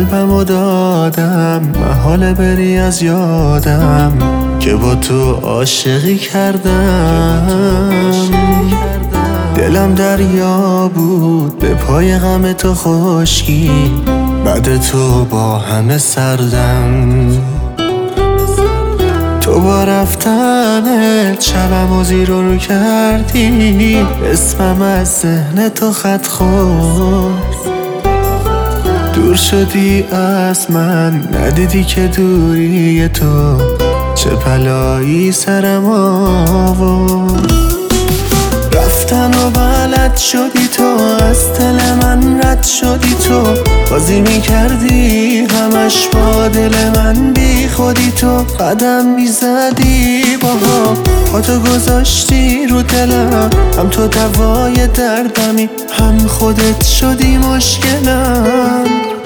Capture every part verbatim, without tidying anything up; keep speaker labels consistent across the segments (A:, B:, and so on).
A: قلبمو دادم، محاله بری از یادم که با تو عاشقی کردم. دلم دریا بود به پای غم تو خشکی، بعد تو با همه سردم. تو با رفتنت شبمو زیر و رو کردی، اسمم از ذهن تو خط خورد. دور شدی از من، ندیدی که دوری تو چه بلایی سرم آورد. رفتن و بلد شدی تو، از دل من رد شدی تو، بازی میکردی همش با دل من بی خودی تو. قدم میزدی باها، پاتو گذاشتی رو دلم، هم تو دوای دردمی، هم خودت شدی مشکلم.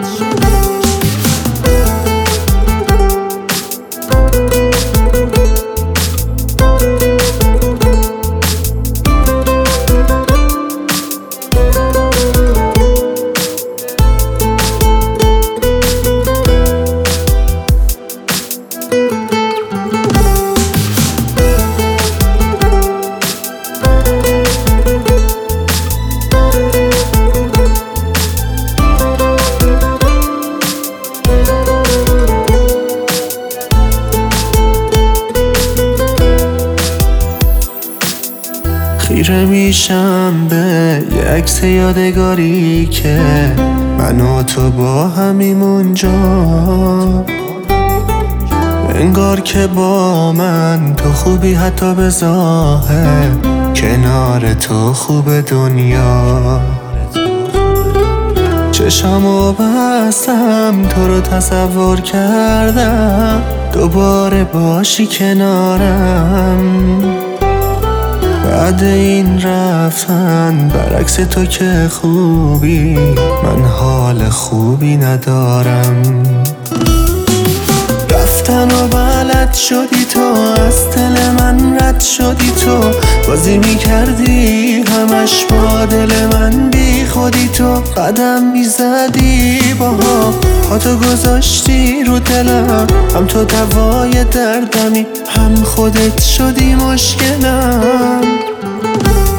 A: خیره میشم به یه عکس یادگاری که من و تو با همیم اونجا. انگار که با من تو خوبی حتی به ظاهر، کنار تو خوب دنیا. چشمو بستم تو رو تصور کردم، دوباره باشی کنارم. بعد این رفتن برعکس تو که خوبی، من حال خوبی ندارم. رفتن و بلد شدی تو، از دل من رد شدی تو، بازی میکردی همش با دل من بی خودی تو. قدم میزدی باها، پاتو گذاشتی رو دلم، هم تو دوای دردمی، هم خودت شدی مشکلم.